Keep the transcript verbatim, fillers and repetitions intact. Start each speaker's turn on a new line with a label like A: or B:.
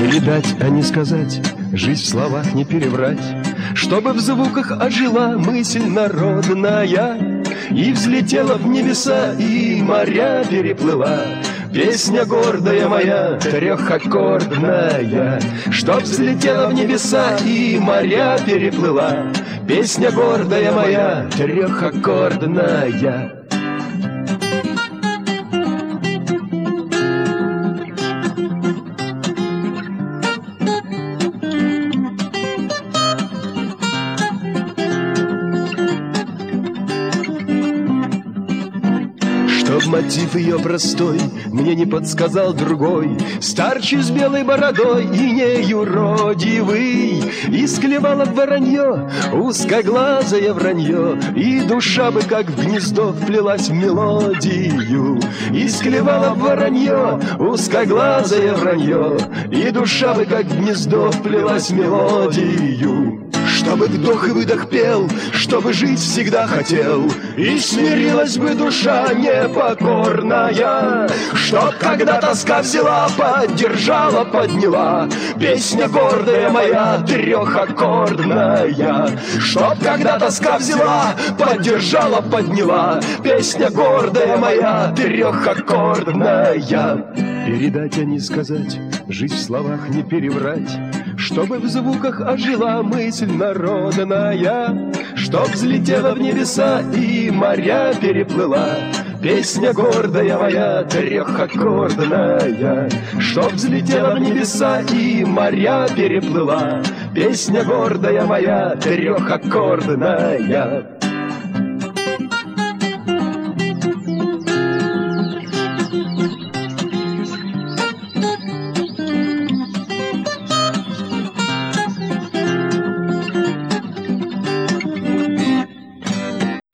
A: Передать, а не сказать, жизнь в словах не переврать, чтобы в звуках ожила мысль народная и взлетела в небеса, и моря переплыла. Песня гордая моя, трехаккордная, чтоб взлетела в небеса и моря переплыла. Песня гордая моя, трехаккордная. Чтоб мотив ее простой мне не подсказал другой, старче с белой бородой и неюродивый, исклевало воронье, узкоглазое вранье, и душа бы как в гнездо вплелась в мелодию. Исклевало воронье, узкоглазое вранье, и душа бы как в гнездо вплелась в мелодию. Чтобы вдох и выдох пел, чтобы жить всегда хотел, и смирилась бы душа непокорная. Чтоб когда тоска взяла, поддержала, подняла, песня гордая моя, трехаккордная. Чтоб когда тоска взяла, поддержала, подняла, песня гордая моя, трехаккордная. Передать, а не сказать, жизнь в словах не переврать, чтобы в звуках ожила мысль народная, чтоб взлетела в небеса и моря переплыла. Песня гордая моя, трехаккордная, чтоб взлетела в небеса и моря переплыла. Песня гордая моя, трехаккордная.